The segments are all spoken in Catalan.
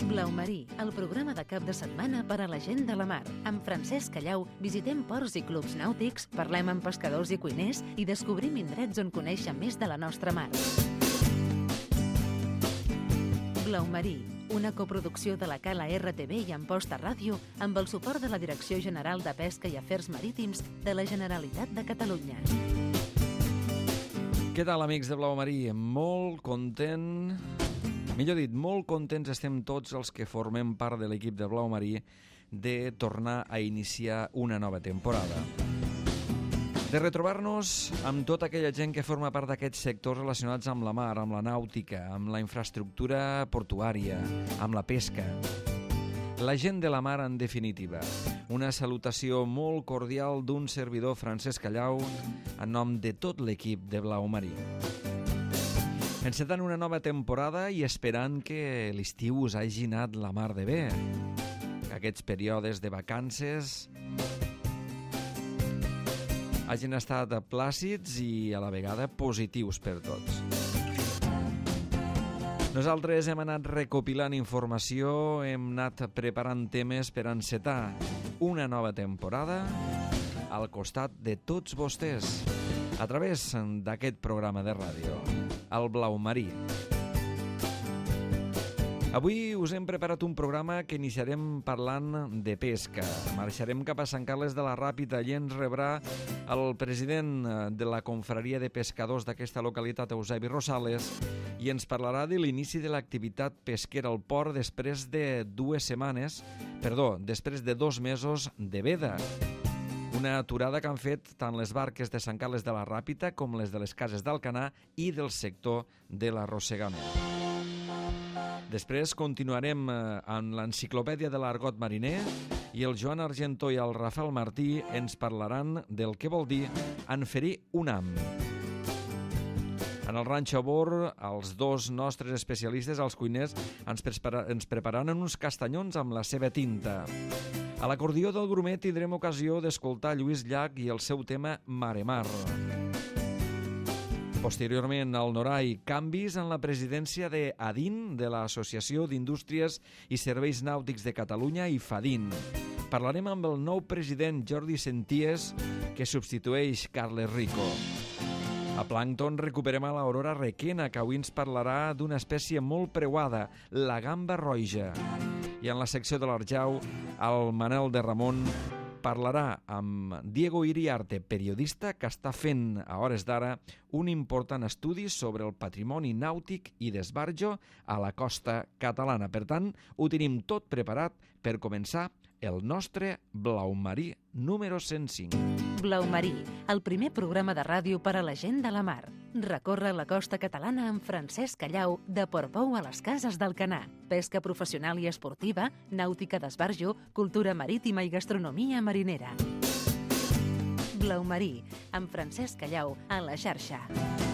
Blau Marí, el programa de cap de setmana per a la gent de la mar. Amb Francesc Callau visitem ports i clubs nàutics, parlem amb pescadors i cuiners i descobrim indrets on conèixer més de la nostra mar. Blau Marí, una coproducció de la Cala RTV i Amposta Ràdio amb el suport de la Direcció General de Pesca i Afers Marítims de la Generalitat de Catalunya. Què tal, amics de Blau Marí? Molt contents estem tots els que formem part de l'equip de Blau Marí de tornar a iniciar una nova temporada. De retrobar-nos amb tota aquella gent que forma part d'aquests sectors relacionats amb la mar, amb la nàutica, amb la infraestructura portuària, amb la pesca. La gent de la mar, en definitiva. Una salutació molt cordial d'un servidor, Francesc Callau, en nom de tot l'equip de Blau Marí. Encetant una nova temporada i esperant que l'estiu us hagi anat la mar de bé. Que aquests períodes de vacances hagin estat plàcids i a la vegada positius per tots. Nosaltres hem anat recopilant informació, hem anat preparant temes per encetar una nova temporada al costat de tots vostès a través d'aquest programa de ràdio, el Blau Marí. Avui us hem preparat un programa que iniciarem parlant de pesca. Marxarem cap a Sant Carles de la Ràpita. Allí ens rebrà el president de la confraria de pescadors d'aquesta localitat, Eusebi Rosales, i ens parlarà de l'inici de l'activitat pesquera al port després de 2 mesos de veda. Una aturada que han fet tant les barques de Sant Carles de la Ràpita com les de les cases d'Alcanar i del sector de l'arrossegament. Després continuarem amb l'enciclopèdia de l'argot mariner i el Joan Argentó i el Rafael Martí ens parlaran del que vol dir enferir un ham. En el ranxo Bor, els dos nostres especialistes, els cuiners, ens prepararan uns castanyons amb la seva tinta. A l'acordió del Grumet tindrem ocasió d'escoltar Lluís Llach i el seu tema Maremar. Posteriorment, al Norai, canvis en la presidència de ADIN, de l'Associació d'Indústries i Serveis Nàutics de Catalunya, i FADIN. Parlarem amb el nou president Jordi Senties, que substitueix Carles Rico. A Plàncton recuperem a l'Aurora Requena, que avui ens parlarà d'una espècie molt preuada, la gamba roja. I en la secció de l'Arjau, el Manel de Ramon parlarà amb Diego Iriarte, periodista que està fent a hores d'ara un important estudi sobre el patrimoni nàutic i d'esbarjo a la costa catalana. Per tant, ho tenim tot preparat per començar el nostre Blau Marí número 105. Blau Marí, el primer programa de ràdio per a la gent de la mar. Recorre la costa catalana amb Francesc Callau, de Portbou a les cases d'Alcanar. Pesca professional i esportiva, nàutica d'esbarjo, cultura marítima i gastronomia marinera. Blau Marí, amb Francesc Callau, a la xarxa.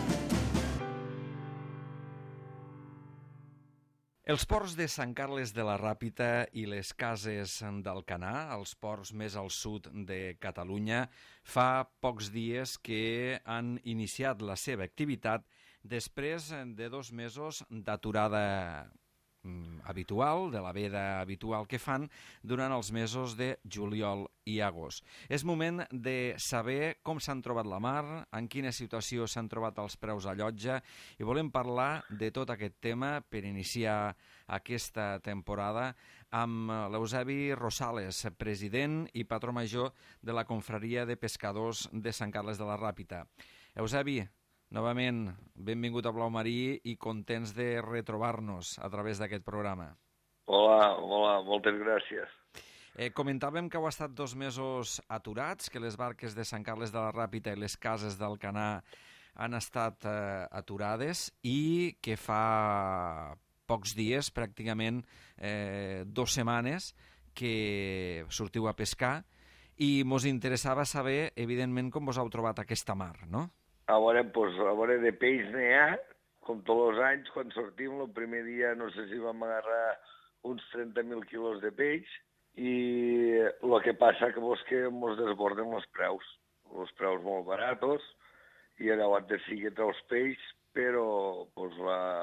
Els ports de Sant Carles de la Ràpita i les cases d'Alcanar, els ports més al sud de Catalunya, fa pocs dies que han iniciat la seva activitat després de 2 mesos d'aturada habitual, de la veda habitual que fan durant els mesos de juliol i agost. És moment de saber com s'han trobat la mar, en quina situació s'han trobat els preus a llotja, i volem parlar de tot aquest tema per iniciar aquesta temporada amb l'Eusebi Rosales, president i patró major de la confraria de pescadors de Sant Carles de la Ràpita. Eusebi, novament, benvingut a Blau Marí i contents de retrobar-nos a través d'aquest programa. Hola, moltes gràcies. Comentàvem que heu estat 2 mesos aturats, que les barques de Sant Carles de la Ràpita i les cases d'Alcanar han estat aturades i que fa pocs dies, pràcticament 2 setmanes, que sortiu a pescar i mos interessava saber, evidentment, com vos heu trobat aquesta mar, no? A veure, de peix n'hi ha, com tots els anys, quan sortim, el primer dia no sé si vam agarrar uns 30.000 quilos de peix, i el que passa que mos desborden els preus molt baratos, i llavors sí que treus peix però pues,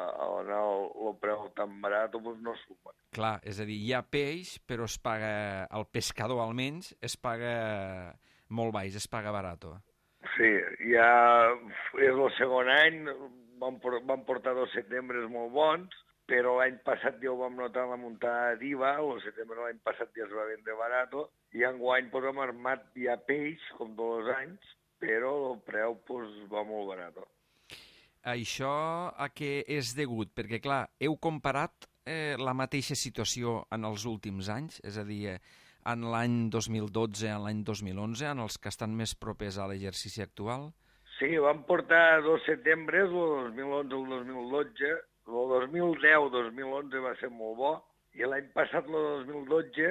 el preu tan barat pues, no suma. Clar, és a dir, hi ha peix, però es paga, el pescador almenys, es paga molt baix, es paga barat. Sí, ja és el segon any, vam portar 2 setembres molt bons, però l'any passat ja ho vam notar en la muntada d'IVA, el setembre l'any passat ja es va vendre barat, i enguany pues, hem armat ja peix, com tots els anys, però el preu pues, va molt barat. Això a què és degut? Perquè, clar, heu comparat la mateixa situació en els últims anys, és a dir, en l'any 2012, en l'any 2011, en els que estan més propers a l'exercici actual? Sí, vam portar 2 setembres, el 2011 i el 2012. El 2010-2011 va ser molt bo, i l'any passat, el 2012,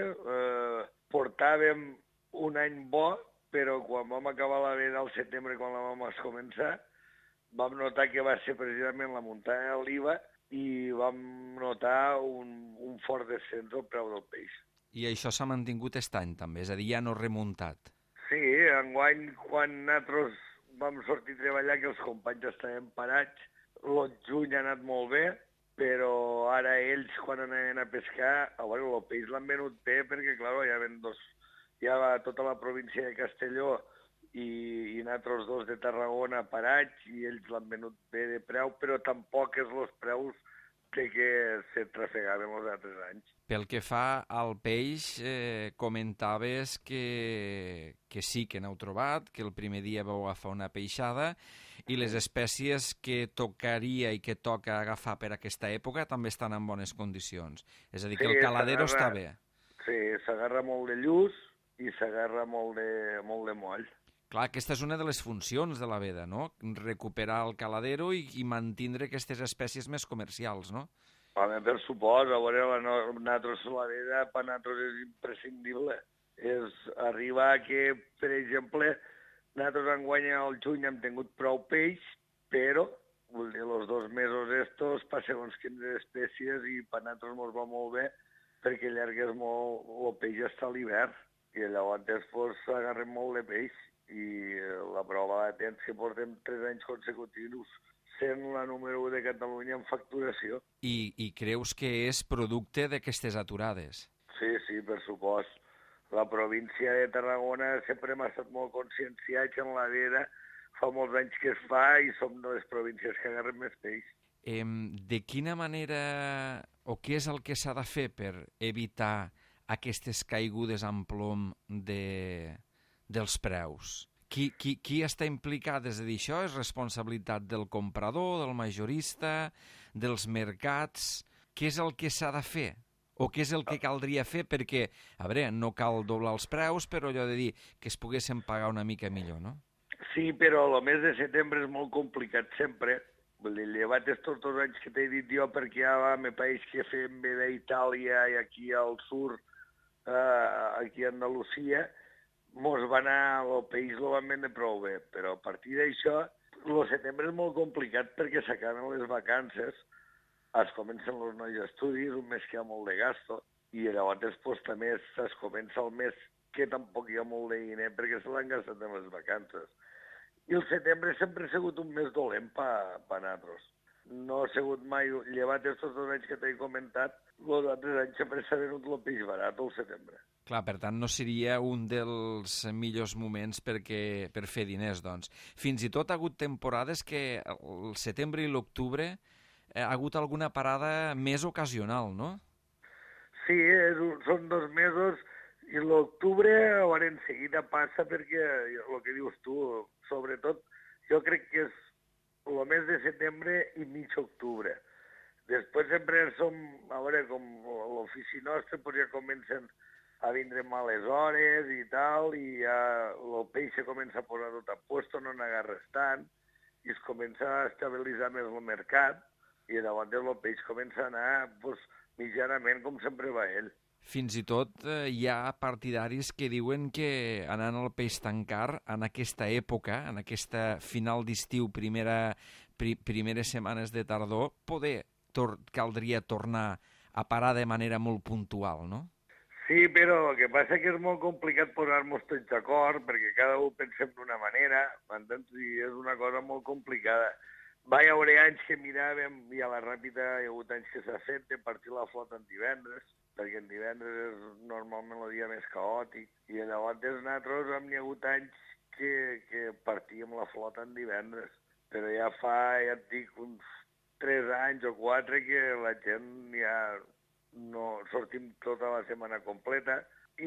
portàvem un any bo, però quan vam acabar la veda al setembre, quan la vam començar, vam notar que va ser precisament la muntanya de l'IVA i vam notar un fort descens del preu del peix. I això s'ha mantingut aquest any, també, és a dir, ja no remuntat. Sí, enguany, quan nosaltres vam sortir a treballar, que els companys estaven parats, el juny ha anat molt bé, però ara ells, quan anaven a pescar, el peix l'han venut bé, perquè, clar, ja va tota la província de Castelló i nosaltres dos de Tarragona parats, i ells l'han venut bé de preu, però tampoc és els preus que se trafegaven els altres anys. Pel que fa al peix, comentaves que sí, que n'heu trobat, que el primer dia vau agafar una peixada, i les espècies que tocaria i que toca agafar per aquesta època també estan en bones condicions. És a dir, que el caladero està bé. Sí, s'agarra molt de lluç i s'agarra molt de moll. Clar, aquesta és una de les funcions de la veda, no? Recuperar el caladero i mantenir aquestes espècies més comercials, no? Home, per supost, a veure, nosaltres la veda per nosaltres és imprescindible. És arribar que, per exemple, nosaltres enguany al juny hem tingut prou peix, però, vull dir, els 2 mesos estos passem uns 15 espècies i per nosaltres ens va molt bé perquè allargues molt el peix hasta l'hivern i llavors després agarrem molt de peix i la prova de temps que portem 3 anys consecutius sent la número 1 de Catalunya en facturació. I creus que és producte d'aquestes aturades? Sí, per supost. La província de Tarragona sempre hem estat molt conscienciats en la veda, fa molts anys que es fa i som de les províncies que agarren més peix. De quina manera o què és el que s'ha de fer per evitar aquestes caigudes en plom dels preus? Qui està implicat? És a dir, això és responsabilitat del comprador, del majorista, dels mercats? Què és el que s'ha de fer? O què és el que caldria fer? Perquè, a veure, no cal doblar els preus, però allò de dir que es poguessin pagar una mica millor, no? Sí, però el mes de setembre és molt complicat sempre. Vull dir, llevat estos 2 anys que t'he dit jo, perquè ja va, me pareix que fem bé d'Itàlia i aquí al sud, aquí a Andalusia, mos va anar, el país lo van vendre prou bé, però a partir d'això, el setembre és molt complicat perquè s'acaben les vacances, es comencen els nous estudis, un mes que hi ha molt de gasto, i llavors després també es comença el mes que tampoc hi ha molt de diner perquè se l'han gastat en les vacances. I el setembre sempre ha sigut un mes dolent per nosaltres. No ha sigut mai, llevat aquests 2 anys que t'he comentat, els altres anys sempre s'ha venut el peix barat al setembre. Clar, per tant, no seria un dels millors moments per fer diners, doncs. Fins i tot ha hagut temporades que el setembre i l'octubre ha hagut alguna parada més ocasional, no? Sí, són 2 mesos i l'octubre, a veure, en seguida passa perquè, el que dius tu, sobretot, jo crec que és el mes de setembre i mig octubre. Després sempre som, a veure, com l'ofici nostre, doncs ja comencen a vindre males hores i tal, i ja el peix se comença a posar tot a puesto, no n'agarres tant, i es comença a estabilitzar més el mercat, i llavors el peix comença a anar pues, mitjanament com sempre va ell. Fins i tot hi ha partidaris que diuen que anant al peix tan car, en aquesta època, en aquesta final d'estiu, primeres setmanes de tardor, caldria tornar a parar de manera molt puntual, no? Sí, però el que passa que és molt complicat posar-nos tots d'acord, perquè cada un pensem d'una manera, m'entens? I és una cosa molt complicada. Va haver anys que miràvem, i a la Ràpita hi ha hagut anys que s'ha fet, de partir la flota en divendres, perquè en divendres és normalment el dia més caòtic, i llavors nosaltres hi ha hagut anys que partíem la flota en divendres, però ja fa, ja et dic, uns 3 anys o 4 que la gent ja no sortim tota la setmana completa,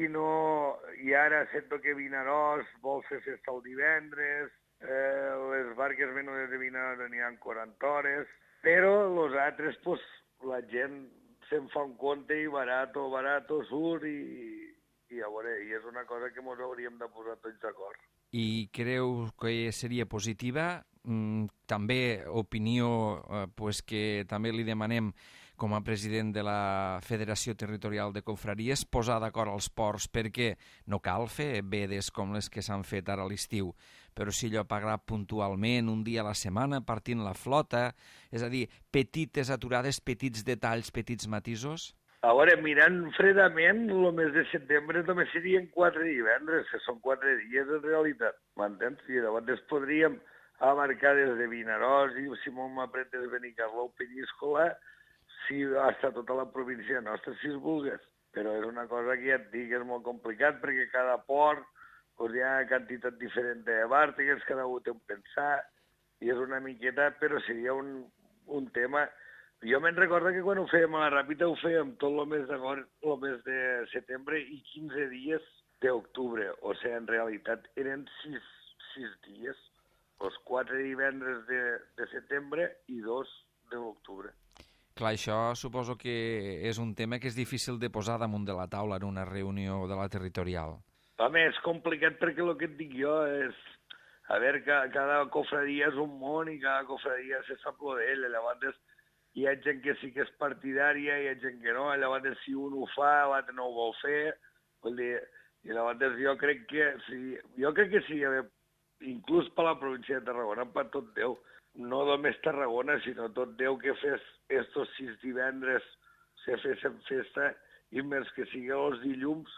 i ara sento que Vinaròs vol fer festa el divendres, les barques venudes de Vinaròs n'hi ha 40 hores, però els altres, pues, la gent se'n fa un compte i barato surt i a veure, i és una cosa que ens hauríem de posar tots d'acord. I creu que seria positiva? També opinió pues, que també li demanem com a president de la Federació Territorial de Confraries posar d'acord els ports, perquè no cal fer vedes com les que s'han fet ara a l'estiu, però sí allò pagar puntualment un dia a la setmana partint la flota, és a dir, petites aturades, petits detalls, petits matisos? A veure, mirant fredament, el mes de setembre només serien 4 divendres, que són 4 dies en realitat, m'entens? I llavors podríem abarcar des de Vinaròs i si molt m'apretes Benicarló o Penyíscola, si hasta tota la província nostra, si es volgués. Però és una cosa que ja et dic, és molt complicat, perquè cada port doncs hi ha quantitat diferent de bàrtegues, cada un té un pensar, i és una miqueta, però seria un tema. Jo me'n recordo que quan ho fèiem a la Ràpita ho fèiem tot el mes de setembre i 15 dies d'octubre. O sigui, en realitat eren 6 dies, els 4 divendres de setembre i 2 d'octubre. Clar, això suposo que és un tema que és difícil de posar damunt de la taula en una reunió de la territorial. Home, és complicat perquè el que et dic jo és... A veure, cada cofradia és un món i cada cofradia se sap lo d'ell. Llavors hi ha gent que sí que és partidària, hi ha gent que no. Llavors si un ho fa, l'altre no ho vol fer. Vull dir, i llavors jo crec que sí, inclús per la província de Tarragona, per tot Déu, no només Tarragona, sinó tot Déu que fes estos 6 divendres se fessin festa i més que sigui els dilluns,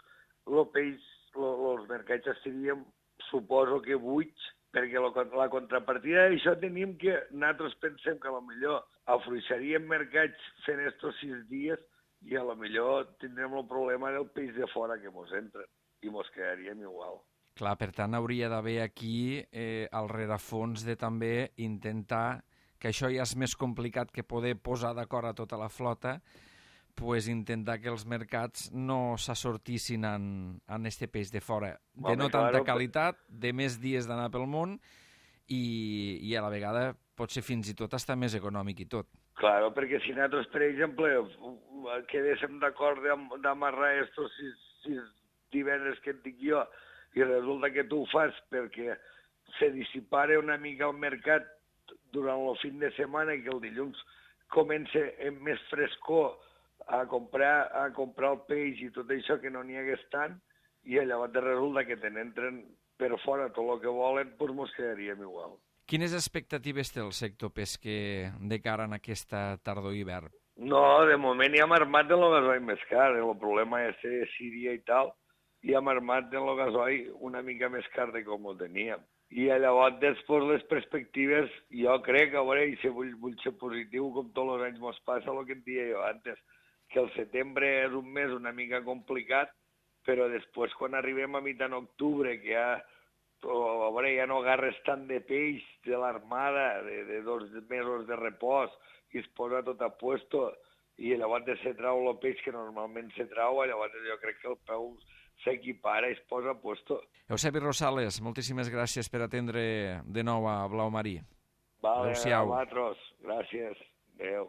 els mercats estaríem, suposo que buits, perquè la contrapartida d'això tenim que nosaltres pensem que potser afluixaríem mercats fent estos 6 dies i potser tindrem el problema del peix de fora que mos entren i mos quedaríem igual. Clar, per tant, hauria d'haver aquí el rerefons de també intentar, que això ja és més complicat que poder posar d'acord a tota la flota, pues intentar que els mercats no s'assortissin en este peix de fora, de no tanta qualitat, de més dies d'anar pel món i a la vegada pot ser fins i tot estar més econòmic i tot. Claro, perquè si nosaltres, per exemple, quedéssim d'acord d'amarrar estos 6 divendres que et dic jo, i resulta que tu ho fas perquè se dissipara una mica el mercat durant el fin de setmana i que el dilluns comença amb més frescor a comprar el peix i tot això que no n'hi hagués tant, i llavors resulta que te n'entren per fora tot el que volen, doncs mos quedaríem igual. Quines expectatives té el sector pesquer de cara a aquesta tardor-hivern? No, de moment ja hem armat de lo gasoil més car, el problema és Síria i tal, i hem armat de lo gasoil una mica més car de com ho teníem. I llavors, després, les perspectives, jo crec, a veure, i si vull ser positiu, com tots els anys mos passa, el que et deia jo antes, que el setembre és un mes una mica complicat, però després, quan arribem a mitjan octubre, que ja, a veure, ja no agarres tant de peix de l'armada, de 2 mesos de repòs, i es posa tot a puesto, i llavors se trau el peix que normalment se trau, llavors jo crec que el peu s'equipara i es posa a puesto. Eusebi Rosales, moltíssimes gràcies per atendre de nou a Blau Marí. Vale, a vosaltres. Gràcies. Adéu.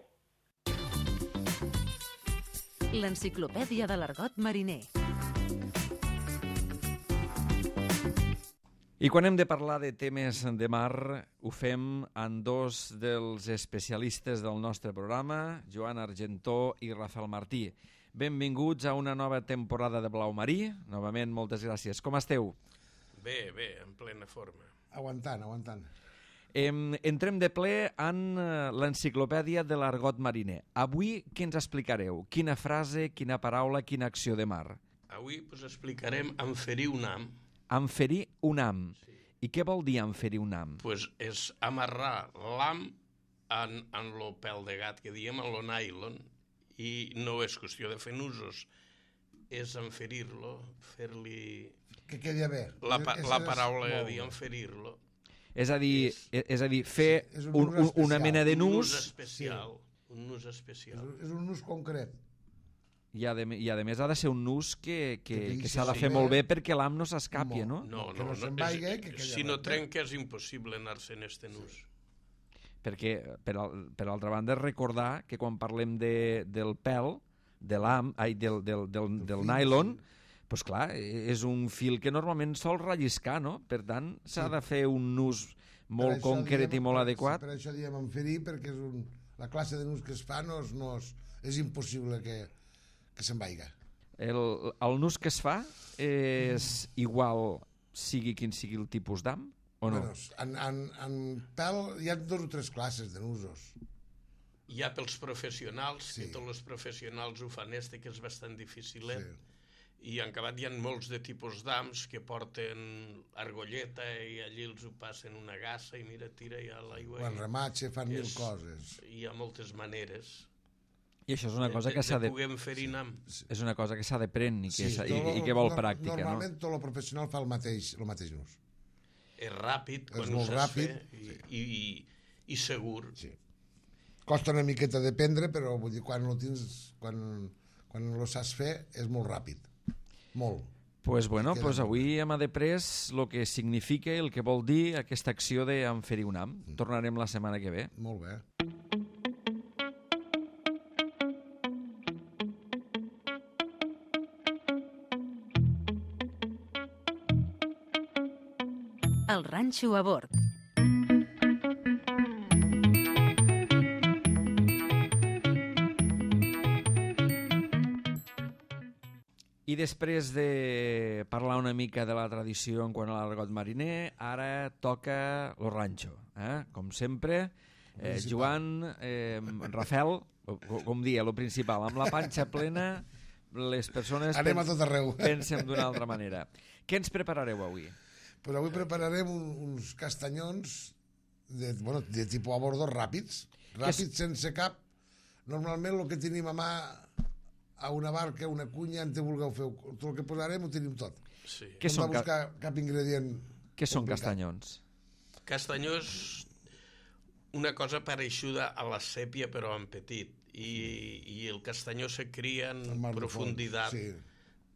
L'enciclopèdia de l'argot mariner. I quan hem de parlar de temes de mar, ho fem amb 2 dels especialistes del nostre programa, Joan Argentó i Rafael Martí. Benvinguts a una nova temporada de Blau Marí. Novament, moltes gràcies. Com esteu? Bé, en plena forma. Aguantant. Entrem de ple en l'enciclopèdia de l'argot mariner. Avui, què ens explicareu? Quina frase, quina paraula, quina acció de mar? Avui us explicarem enferir un ham. Enferir un ham. Sí. I què vol dir enferir un ham? És amarrar l'ham en lo pèl de gat que diem, en lo nylon, i no és qüestió de fer nusos, és enferir-lo, fer-li... Que quedi bé. La paraula de dir enferir-lo. És a dir, fer una mena de Un nus... nus especial. Un nus especial. És un nus concret. I a més ha de ser un nus que deixi s'ha de fer bé. molt bé perquè l'am no s'escapi, no? Que no se'n vagi, que quedi si no bé. trenca és impossible anar-se en este nus. Perquè, per altra banda, recordar que quan parlem del pèl, del nylon, doncs clar, és un fil que normalment sol relliscar, no? Per tant, s'ha de fer un nus molt concret i molt adequat. Per això diem enferir, perquè la classe de nus que es fa és impossible que se'n vaiga. El nus que es fa és igual sigui quin sigui el tipus d'am o no? En pèl hi ha 2 o 3 classes de nusos. Hi ha pels professionals, Sí. que tots els professionals ho fan que és bastant dificilet, Sí. i en acabat hi ha molts de tipus d'ams que porten argolleta i allí els ho passen una gassa i mira, tira ja l'aigua. Quan rematxa fan mil és- coses. Hi ha moltes maneres I això és una cosa que s'ha de... poder enferir nam. És una cosa que s'ha d'aprendre i tot que vol pràctica, no? Normalment tot el professional fa el mateix nus. És ràpid, És quan ho molt saps ràpid, fer, i segur. Sí. Costa una miqueta d'aprendre, però vull dir, quan lo saps fer és molt ràpid. Molt. Pues bueno, Queda pues molt avui hem après el que significa, el que vol dir aquesta acció d'enferir un am. Tornarem la setmana que ve. Molt bé. El ranxo a bord. I després de parlar una mica de la tradició en quant a l'argot mariner, ara toca lo ranxo. Com sempre, Joan, Rafael, com dia, lo principal, amb la panxa plena, les persones Anem a tot arreu. pensem d'una altra manera. Què ens preparareu avui? Pues avui prepararem uns castanyons de tipus a bordo ràpids, sense cap. Normalment el que tenim a mà a una barca, una cunya, en què vulgueu fer. Tot el que posarem ho tenim tot. Sí. Què No són, hem de buscar cap ingredient. què són complicat. castanyons? Castanyó és una cosa pareixuda a la sèpia, però en petit. I el castanyó se cria en Al mar de profunditat fons, sí.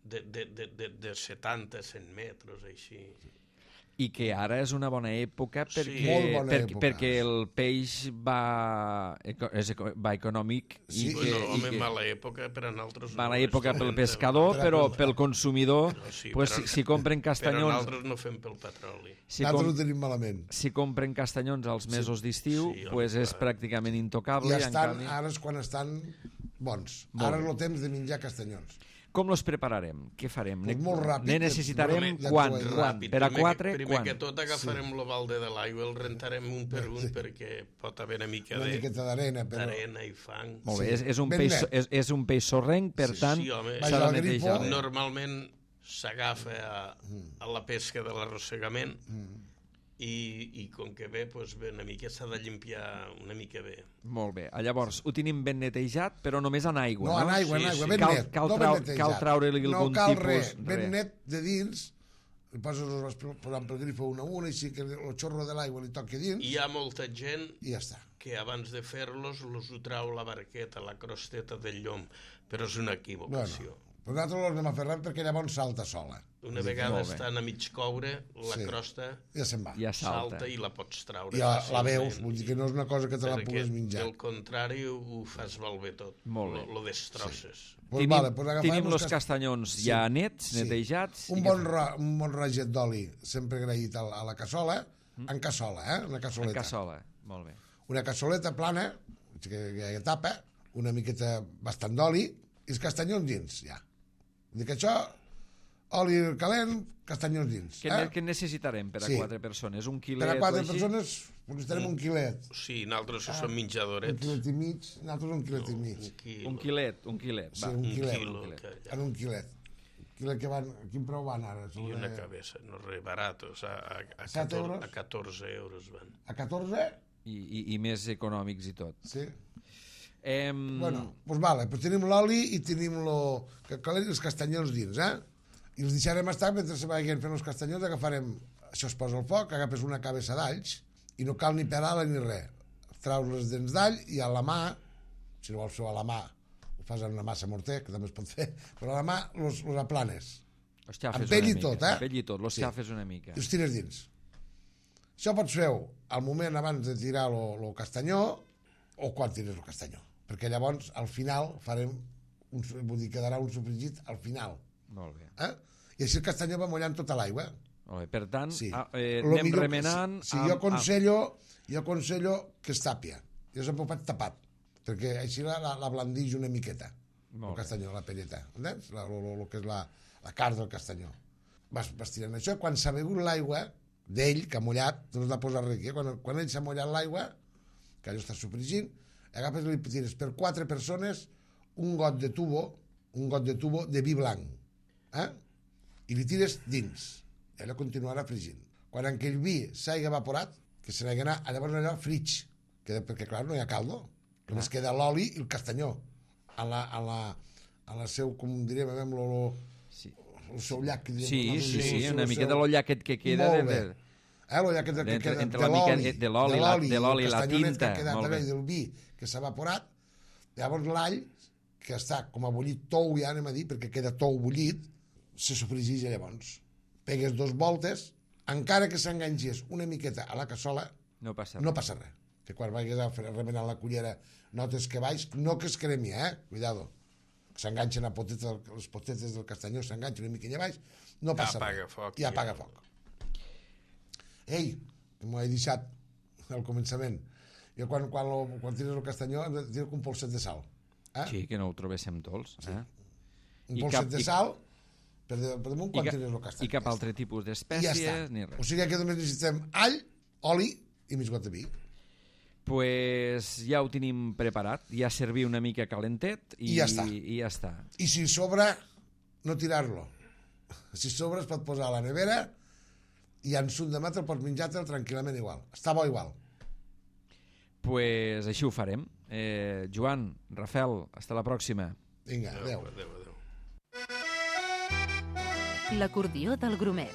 de 70-100 metres, així. I que ara és una bona època perquè, Molt bona època. perquè el peix va econòmic Sí. Home, mala època per a nosaltres. mala no, època és pel dolenta. pescador, però pel consumidor, Però sí, pues, però- si compren Però castanyons... nosaltres no fem pel petroli. Nosaltres ho tenim malament. Si compren castanyons als mesos d'estiu, Sí, pues home, és pràcticament intocable. I en canvi, ara és quan estan bons. Molt Ara bé. és el temps de menjar castanyons. com los prepararem? Què farem? Pues molt ràpid, Ne necessitarem de quan? actuar Ràpid. Per a Primer 4, primer quan? que tot agafarem el balde de l'aigua, el rentarem un per un perquè pot haver una mica Una miqueta d'arena, però... d'arena i fang. Molt bé, Sí. és un Ben peix, net. és un peix sorrenc, per tant, Sí, home. s'ha Vaja, de el grifo, netejar. Normalment s'agafa a la pesca de l'arrossegament i com que ve, doncs bé, una mica s'ha de limpiar una mica bé. Molt bé. Llavors, ho tenim ben netejat, però només en aigua, No, no? en aigua, Sí, en aigua, sí. ben Cal- net. cal no trau- ben netejat. cal treure-li algun no cal tipus- res, ben res. net de dins, li poses els vas posant pel grifo una a una, així que el xorro de l'aigua li toqui dins, Hi ha molta gent i ja està. que abans de fer-los los ho trau la barqueta, la crosteta del llom, però és una equivocació. Però nosaltres l'anem aferrant perquè llavors salta sola. Una vegada molt bé. estan a mig coure, la Sí. crosta Ja se'n va. Ja salta. salta i la pots traure. I la fàcilment. veus, vull dir que no és una cosa que te la Perquè, pugues menjar. Del contrari, ho fas malbé tot. Molt bé. Lo destrosses. Pues vale, pues agafem tenim els cas- castanyons Sí. ja nets, Sí. netejats. Un i bon, què fem? un bon raget d'oli, sempre agraït a la cassola, en cassola, una En cassoleta. cassola, molt bé. Una cassoleta plana, que tapa, una miqueta bastant d'oli, i els castanyons dins, ja. Vull dir que això, oli calent, castanyons dins. Què necessitarem per a Sí. 4 persones? Un quilet Per a 4 o així? persones necessitarem un quilet. Sí, nosaltres som Un menjadorets. quilet i mig, nosaltres un quilet i mig. quilo. Un quilet, Sí, va. un quilet. quilo, quilet. que- En un quilet. Quilet que van, a quin preu van ara? I una cabeza, no res, baratos, a 7 euros? 14 euros van. A 14? I més econòmics i tot. Sí. Bueno, doncs vale, pues tenim l'oli i tenim els castanyons dins, I els deixarem estar mentre se vagin fent els castanyons, agafarem, això es posa al foc, agafes una cabeça d'alls i no cal ni pelar-la ni res. Traus les dents d'all i a la mà, si no vols fer a la mà, ho fas amb una massa morter, que també es pot fer, però a la mà els aplanes. Amb pell i tot, Amb pell i tot, los xafes una mica. I els tires dins. Això pots fer-ho al moment abans de tirar el castanyó o quan tires el castanyó. Perquè llavors, al final, vull dir, quedarà un sofregit al final. Molt bé. I així el castanyó va mullant tota l'aigua. Molt bé. Per tant, anem remenant... Jo aconsello que es tàpia. Jo sempre ho faig tapat, perquè així la blandix una miqueta, el castanyó, la pelleta. Entens? El que és la carn del castanyó. Vas tirant això, quan s'ha begut l'aigua d'ell, que ha mullat, no has de posar res aquí. Quan ell s'ha mullat l'aigua, que allò està sofregint, agafes i li tires per 4 persones un got de tubo de vi blanc. I li tires dins. I allò continuarà fregint. Quan aquell vi s'hagi evaporat, que se n'hagi anat, llavors allò frig, perquè clar, no hi ha caldo. Només queda l'oli i el castanyó. A la seu, com diríem, el seu llac. Sí, una miqueta de l'olla que queda l'olla que queda de l'oli, la tinta. Del vi que s'ha evaporat, llavors l'all, que està com a bullit tou, ja anem a dir, perquè queda tou bullit, se sofregeix llavors. Pegues 2 voltes, encara que s'enganxés una miqueta a la cassola, no passa res. Que quan vagis a remenar la cullera notes que baix, no que es cremi, cuidado. S'enganxen a les potetes del castanyó, s'enganxen una miquella baix, no passa res. I apaga foc. Ei, que m'ho he deixat al començament. Jo quan tires el castanyó hem de tirar un polset de sal. Sí, que no ho trobéssim dolç. Un polset de sal per damunt quan tires el castany. I cap altre tipus d'espècies ni res. O sigui que només necessitem all, oli i mig got de vi. Pues ja ho tenim preparat, ja servir una mica calentet i ja està. I si sobra, no tirar-lo. Si sobra es pot posar a la nevera i en suc de mata el pots menjar-te'l tranquil·lament igual. Està bo igual. Pues així ho farem. Joan, Rafael, hasta la pròxima. Vinga, adeu. L'acordió del Grumet.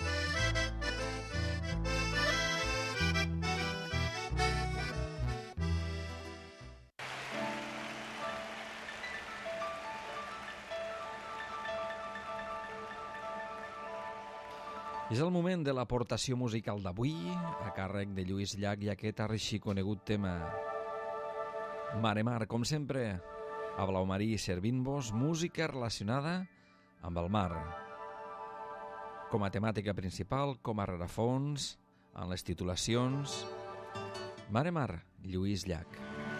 És el moment de l'aportació musical d'avui, a càrrec de Lluís Llach i aquest arxiconegut tema. Mare Mar, com sempre, a blau marí servint-vos música relacionada amb el mar. Com a temàtica principal, com a rerefons, en les titulacions... Mare Mar, Lluís Llach.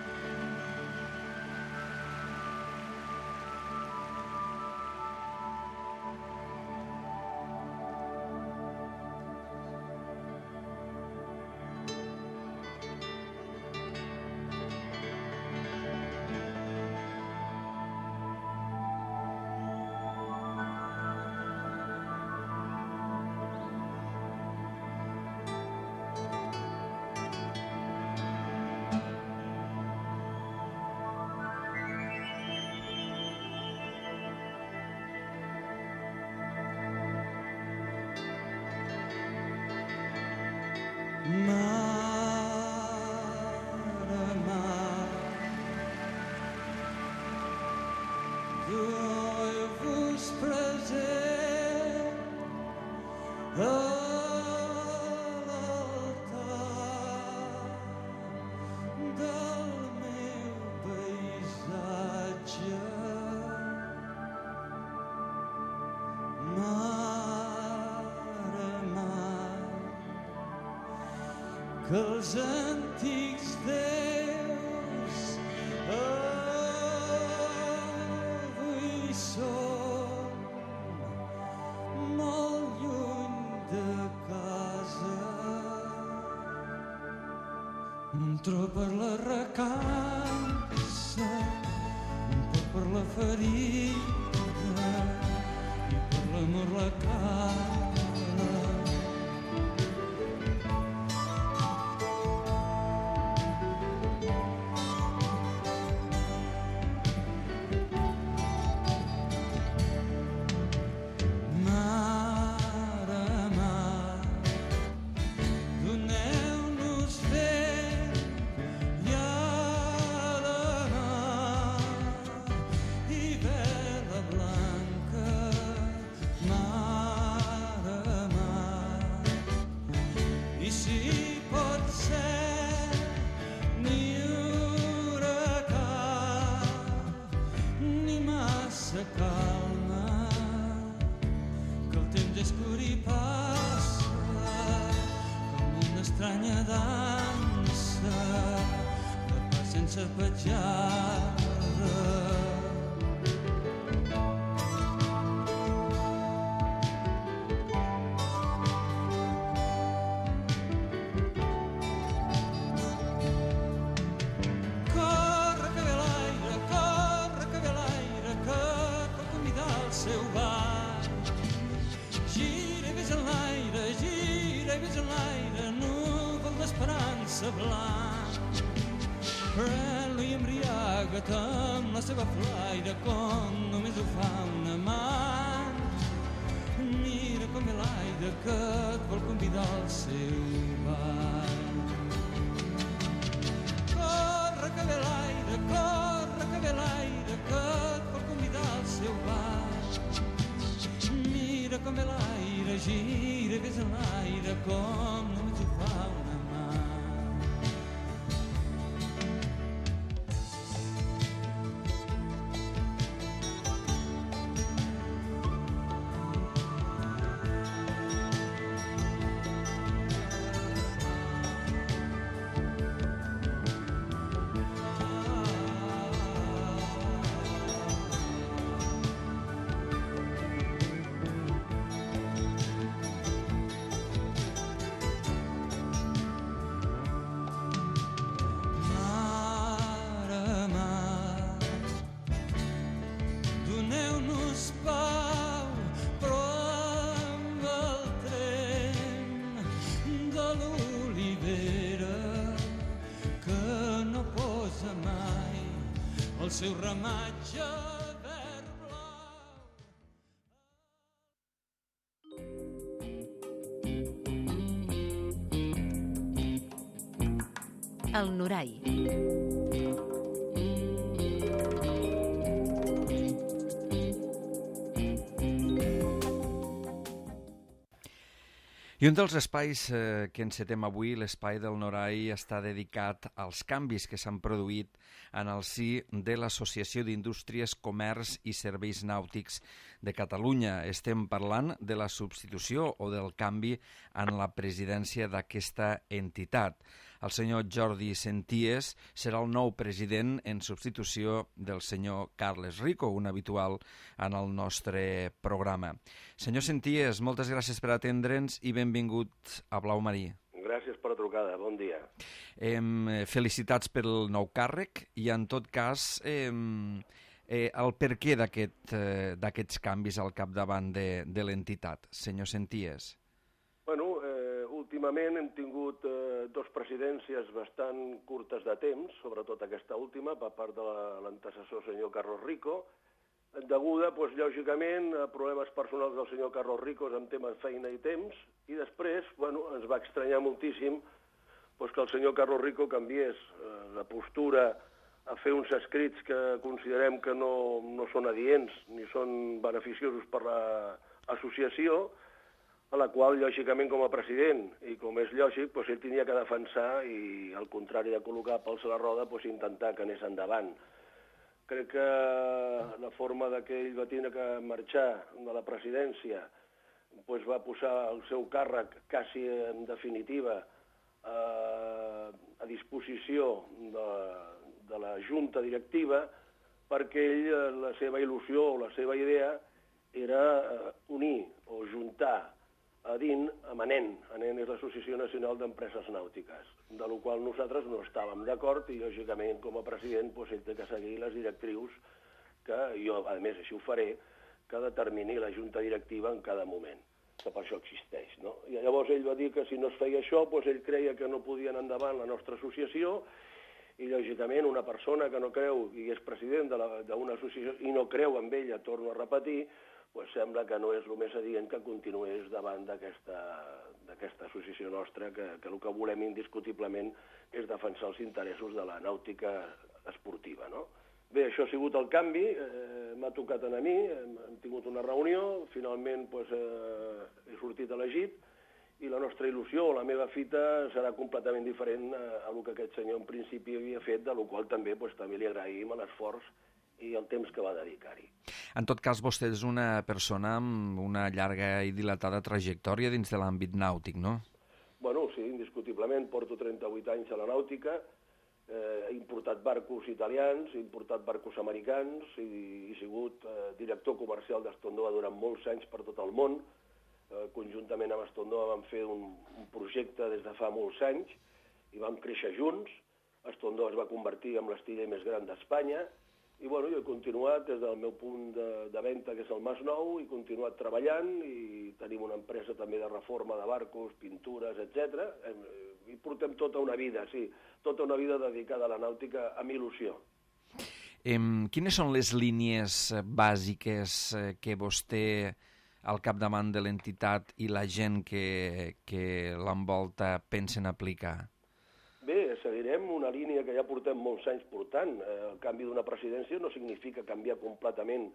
Que els antics déus avui són molt lluny de casa. Entró per la recança, entró per la ferida i per l'amor la cara. sense petjada. Corre que ve l'aire, que pot convidar al seu bar. Gira i ves en l'aire, núvol d'esperança blanc. Pren-lo i embriaga't amb la seva flaire com només ho fa un amant. Mira com ve l'aire que et vol convidar al seu bar. Corre que ve l'aire, que et vol convidar al seu bar. Mira com ve l'aire, gira i ves en l'aire com només ho fa un amant. Doneu-nos pau, però amb el tren de l'olivera que no posa mai el seu ramatge verd blau. El Norai. I un dels espais que encetem avui, l'espai del Norai, està dedicat als canvis que s'han produït en el si de l'Associació d'Indústries, Comerç i Serveis Nàutics de Catalunya. Estem parlant de la substitució o del canvi en la presidència d'aquesta entitat. El senyor Jordi Senties serà el nou president en substitució del senyor Carles Rico, un habitual en el nostre programa. Senyor Senties, moltes gràcies per atendre'ns i benvingut a Blau Marí. Gràcies per la trucada, bon dia. Felicitats pel nou càrrec i, en tot cas, el perquè d'aquests canvis al capdavant de l'entitat, senyor Senties. Bueno, últimament hem tingut dos presidències bastant curtes de temps, sobretot aquesta última, per part de l'antecessor senyor Carlos Rico, deguda, lògicament, a problemes personals del senyor Carlos Rico en temes feina i temps, i després ens va estranyar moltíssim que el senyor Carlos Rico canviés la postura a fer uns escrits que considerem que no són adients ni són beneficiosos per l'associació, a la qual, lògicament, com a president, i com és lògic, ell tenia que defensar i, al contrari de col·locar pals a la roda, intentar que anés endavant. Crec que la forma que ell va tenir que marxar de la presidència va posar el seu càrrec quasi en definitiva a disposició de la junta directiva, perquè ell, la seva il·lusió o la seva idea era unir o juntar a DIN amb ANEN. ANEN és l'Associació Nacional d'Empreses Nàutiques, de la qual nosaltres no estàvem d'acord i, lògicament, com a president, ell té que seguir les directrius que jo, a més, així ho faré, que determini la junta directiva en cada moment, que per això existeix, no? I llavors ell va dir que si no es feia això, ell creia que no podien endavant la nostra associació i, lògicament, una persona que no creu i és president d'una associació i no creu en ella, torno a repetir, sembla que no és el més adient que continués davant d'aquesta associació nostra, que el que volem indiscutiblement és defensar els interessos de la nàutica esportiva, no? Bé, això ha sigut el canvi, m'ha tocat a mi, hem tingut una reunió, finalment he sortit elegit, i la nostra il·lusió, la meva fita, serà completament diferent a el que aquest senyor en principi havia fet, de la qual també li agraïm l'esforç i el temps que va dedicar-hi. En tot cas, vostè és una persona amb una llarga i dilatada trajectòria dins de l'àmbit nàutic, no? Bueno, sí, indiscutiblement, porto 38 anys a la nàutica he importat barcos italians, he importat barcos americans, i he sigut director comercial d'Estondoa durant molts anys per tot el món. Conjuntament amb Estondoa vam fer un projecte des de fa molts anys i vam créixer junts. Estondoa es va convertir en l'astiller més gran d'Espanya i jo he continuat des del meu punt de venda, que és el Masnou, i he continuat treballant, i tenim una empresa també de reforma de barcos, pintures, etc. I portem tota una vida, sí, tota una vida dedicada a la nàutica amb il·lusió. Quines són les línies bàsiques que vostè, al capdavant de l'entitat, i la gent que l'envolta pensen aplicar? Bé, seguirem una línia que ja portem molts anys portant. El canvi d'una presidència no significa canviar completament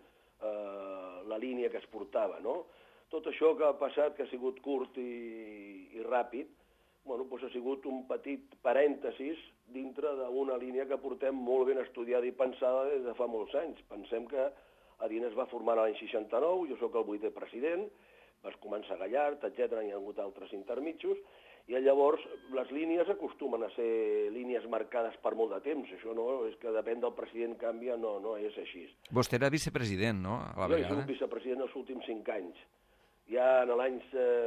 la línia que es portava, no? Tot això que ha passat, que ha sigut curt i ràpid, ha sigut un petit parèntesis dintre d'una línia que portem molt ben estudiada i pensada des de fa molts anys. Pensem que ADIN es va formar l'any 69, jo sóc el 8è president, vas començar Gallard, etc., hi ha hagut altres intermitjos, i llavors les línies acostumen a ser línies marcades per molt de temps. Això no és que depèn del president canvia, no és així. Vostè era vicepresident, no? Jo he sigut vicepresident els últims 5 anys. Ja en l'any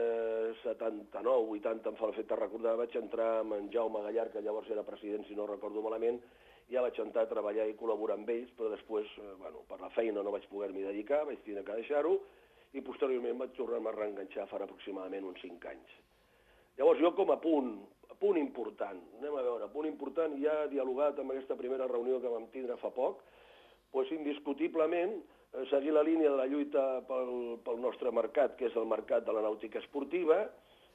79-80, em fa l'efecte recordar, vaig entrar amb en Jaume Gallard, que llavors era president, si no recordo malament, ja vaig entrar a treballar i col·laborar amb ells, però després, per la feina no vaig poder-m'hi dedicar, vaig tenir que deixar-ho, i posteriorment vaig tornar-me a reenganxar fa aproximadament uns 5 anys. Llavors jo com a punt important, anem a veure, punt important, ja dialogat amb aquesta primera reunió que vam tindre fa poc, indiscutiblement seguir la línia de la lluita pel nostre mercat, que és el mercat de la nàutica esportiva,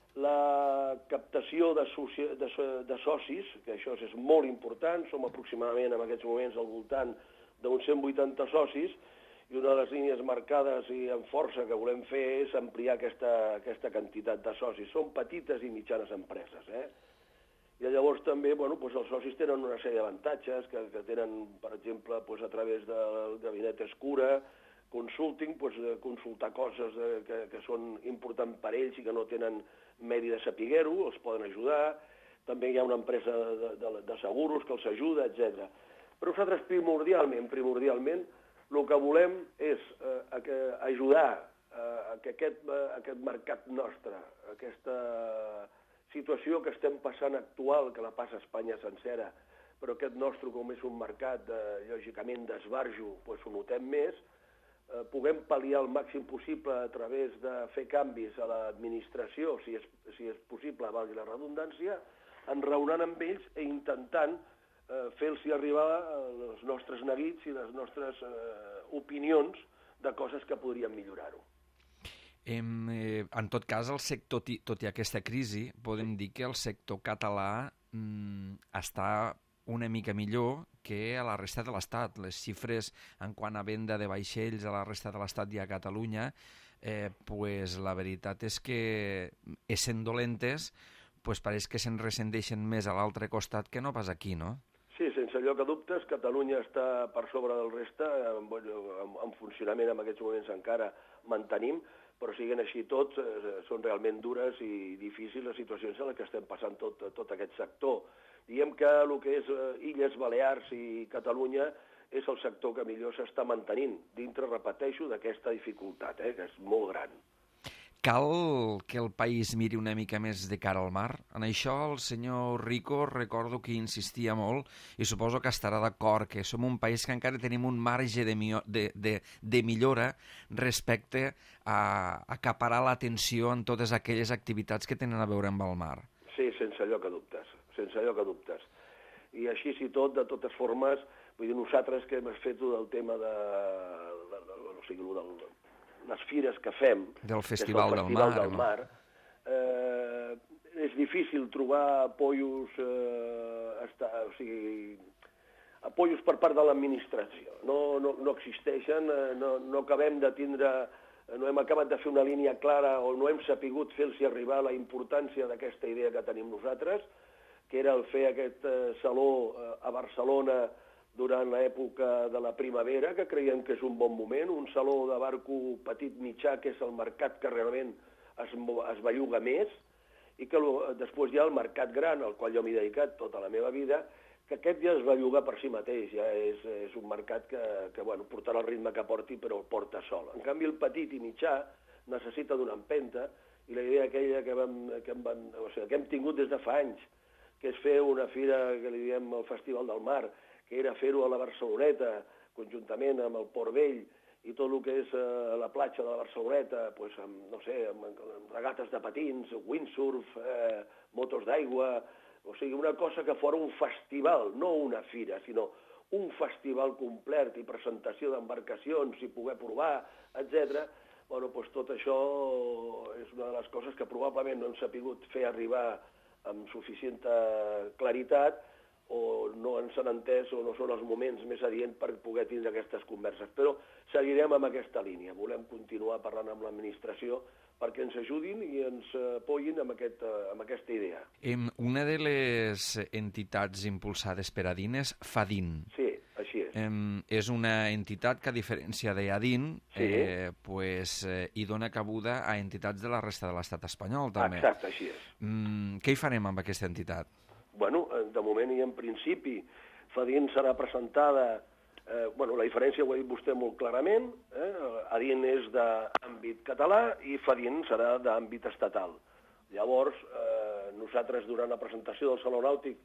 la captació de socis, que això és molt important, som aproximadament en aquests moments al voltant d'uns 180 socis, i una de les línies marcades i amb força que volem fer és ampliar aquesta quantitat de socis. Són petites i mitjanes empreses, I llavors també, els socis tenen una sèrie d'avantatges que tenen, per exemple, a través del gabinet Escura, consulting, consultar coses que són importants per ells i que no tenen medi de saber-ho, els poden ajudar. També hi ha una empresa de seguros que els ajuda, etc. Però nosaltres primordialment, el que volem és ajudar a que aquest mercat nostre, aquesta situació que estem passant actual, que la passa Espanya sencera, però aquest nostre, com és un mercat, lògicament, d'esbarjo, ho notem més, puguem pal·liar el màxim possible a través de fer canvis a l'administració, si és possible, valgui la redundància, enraonant amb ells i intentant fer-los arribar els nostres neguits i les nostres opinions de coses que podrien millorar-ho. En tot cas, el sector, tot i aquesta crisi, podem dir que el sector català està una mica millor que a la resta de l'Estat. Les xifres en quant a venda de vaixells a la resta de l'Estat i a Catalunya, la veritat és que, essent dolentes, pareix que se'n ressenteixen més a l'altre costat que no pas aquí, no? Sí, sense lloc a dubtes, Catalunya està per sobre del resta, en funcionament en aquests moments encara mantenim, però siguent així tot, són realment dures i difícils les situacions en les que estem passant tot aquest sector. Diem que el que és Illes Balears i Catalunya és el sector que millor s'està mantenint, dintre, repeteixo, d'aquesta dificultat, que és molt gran. Cal que el país miri una mica més de cara al mar? En això el senyor Rico recordo que insistia molt i suposo que estarà d'acord que som un país que encara tenim un marge de millora respecte a acaparar l'atenció en totes aquelles activitats que tenen a veure amb el mar. Sí, sense lloc a dubtes, sense lloc a dubtes. I així i tot, de totes formes, vull dir, nosaltres que hem fet del tema les fires que fem, del Festival del Mar, és difícil trobar apoyos per part de l'administració. No existeixen, no acabem de tindre, no hem acabat de fer una línia clara o no hem sapigut fer-los arribar la importància d'aquesta idea que tenim nosaltres, que era el fer aquest saló a Barcelona durant l'època de la primavera, que creiem que és un bon moment, un saló de barco petit mitjà, que és el mercat que realment es belluga més, i que després hi ha el mercat gran, al qual jo m'he dedicat tota la meva vida, que aquest ja es va llogar per si mateix, ja és un mercat que bueno, portarà el ritme que porti, però el porta sol. En canvi, el petit i mitjà necessita d'una empenta, i la idea aquella que hem tingut des de fa anys, que és fer una fira que li diem el Festival del Mar, que era fer-ho a la Barceloneta, conjuntament amb el Port Vell, i tot el que és la platja de la Barceloneta, pues, amb regates de patins, windsurf, motos d'aigua, o sigui, una cosa que fora un festival, no una fira, sinó un festival complet i presentació d'embarcacions i poder provar, etc. Bueno, doncs tot això és una de les coses que probablement no hem sabut fer arribar amb suficient claritat, o no ens han entès o no són els moments més adients per poder tindre aquestes converses. Però seguirem amb aquesta línia. Volem continuar parlant amb l'administració perquè ens ajudin i ens apoyin amb aquesta idea. Una de les entitats impulsades per ADIN és FADIN. Sí, així és. És una entitat que, a diferència d'ADIN, sí. Hi dona cabuda a entitats de la resta de l'estat espanyol, també. Exacte, així és. Què hi farem amb aquesta entitat? Bueno, de moment i en principi, FADIN serà presentada, la diferència ho ha dit vostè molt clarament, ADIN és d'àmbit català i FADIN serà d'àmbit estatal. Llavors, nosaltres durant la presentació del Saló Nàutic,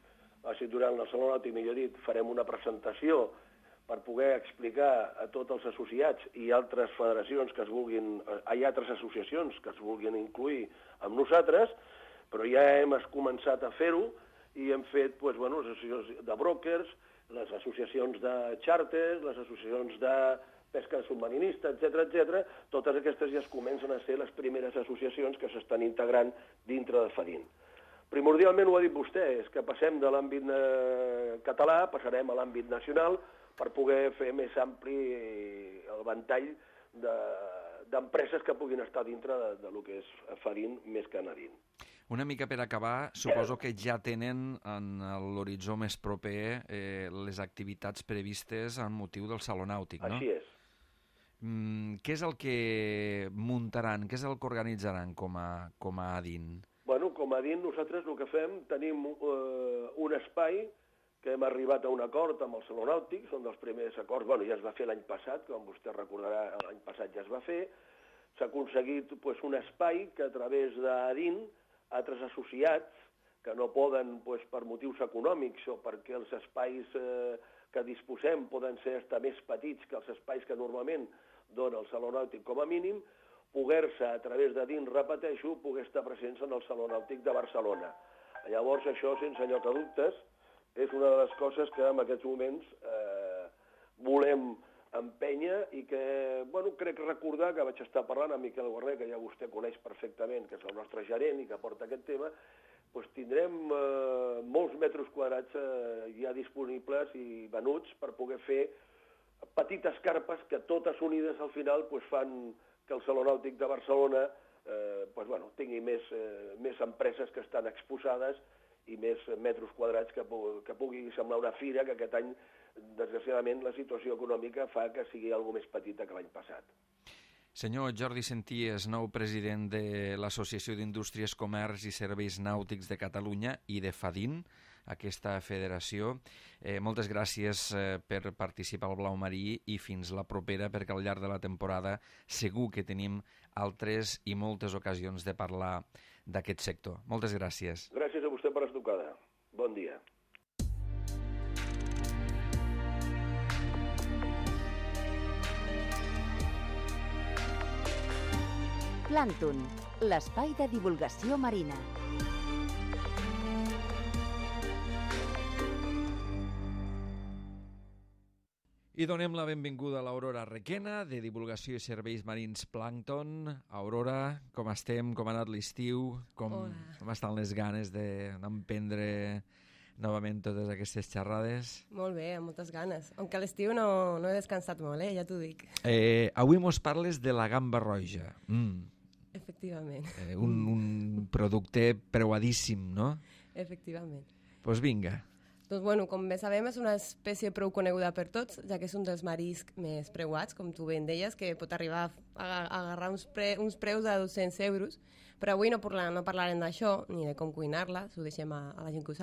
millor dit, farem una presentació per poder explicar a tots els associats i altres federacions que altres associacions que es vulguin incluir amb nosaltres, però ja hem començat a fer-ho, i hem fet les associacions de brokers, les associacions de xàrters, les associacions de pesca submarinista, etc. Totes aquestes ja es comencen a ser les primeres associacions que s'estan integrant dintre de FADIN. Primordialment, ho ha dit vostè, és que passem de l'àmbit català, passarem a l'àmbit nacional per poder fer més ampli el ventall d'empreses que puguin estar dintre del que és FADIN més que ADIN. Una mica per acabar, suposo que ja tenen en l'horitzó més proper les activitats previstes amb motiu del Saló Nàutic, no? Així és. Què és el que muntaran, què és el que organitzaran com a ADIN? Bueno, com a ADIN nosaltres el que fem, tenim un espai que hem arribat a un acord amb el Saló Nàutic, són dels primers acords, ja es va fer l'any passat, com vostè recordarà, l'any passat ja es va fer, s'ha aconseguit un espai que a través d'ADIN altres associats que no poden, per motius econòmics o perquè els espais que disposem poden ser estar més petits que els espais que normalment dona el Saló Nàutic com a mínim, poder-se a través d'ADIN, repeteixo, poder estar presents en el Saló Nàutic de Barcelona. Llavors això, sense lloc a dubtes, és una de les coses que en aquests moments volem empènyer i que, crec recordar que vaig estar parlant amb Miquel Guarner, que ja vostè coneix perfectament, que és el nostre gerent i que porta aquest tema, tindrem molts metres quadrats ja disponibles i venuts per poder fer petites carpes que totes unides al final fan que el Saló Nàutic de Barcelona tingui més empreses que estan exposades i més metres quadrats que pugui semblar una fira, que aquest any, desgraciadament, la situació econòmica fa que sigui alguna més petita que l'any passat. Senyor Jordi Senties, nou president de l'Associació d'Indústries, Comerç i Serveis Nàutics de Catalunya i de FADIN, aquesta federació, moltes gràcies per participar al Blau Marí i fins la propera, perquè al llarg de la temporada segur que tenim altres i moltes ocasions de parlar d'aquest sector. Moltes gràcies. Gràcies a vostè per estucada. Bon dia. Plàncton, l'espai de divulgació marina. I donem la benvinguda a l'Aurora Requena, de Divulgació i Serveis Marins Plàncton. Aurora, com estem? Com ha anat l'estiu? Com estan les ganes d'emprendre novament totes aquestes xerrades? Molt bé, amb moltes ganes. Aunque a l'estiu no he descansat molt, ja t'ho dic. Avui mos parles de la gamba roja. Efectivament. Un producte preuadíssim, no? Efectivament. Doncs vinga. Doncs, bueno, com bé sabem, és una espècie prou coneguda per tots, ja que és un dels mariscs més preuats, com tu ben deies, que pot arribar a agarrar uns preus de 200 euros. Però avui no parlarem d'això, ni de com cuinar-la, s'ho deixem a la gent que ho sap.